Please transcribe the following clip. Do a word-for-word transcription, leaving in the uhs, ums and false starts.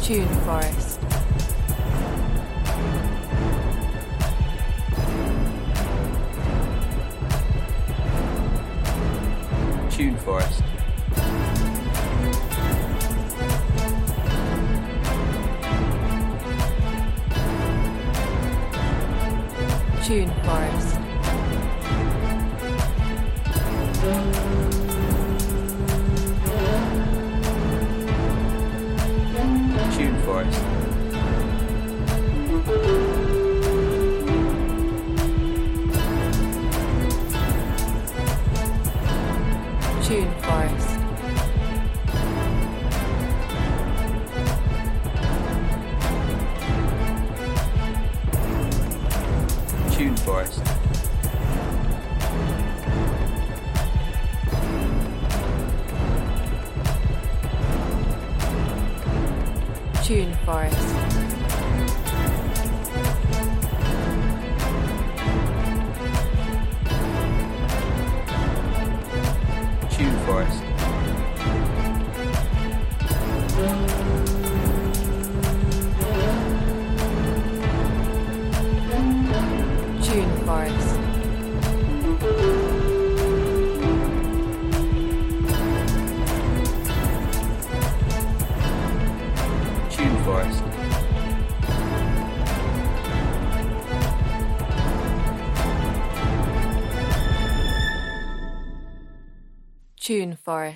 Tune Forest. Tune Forest. Tune Forest. Tune Forest. Tune Forest. Tune Forest. Tune Forest. Tune Forest. Tune Forest. Tune Forest. Tune Forest.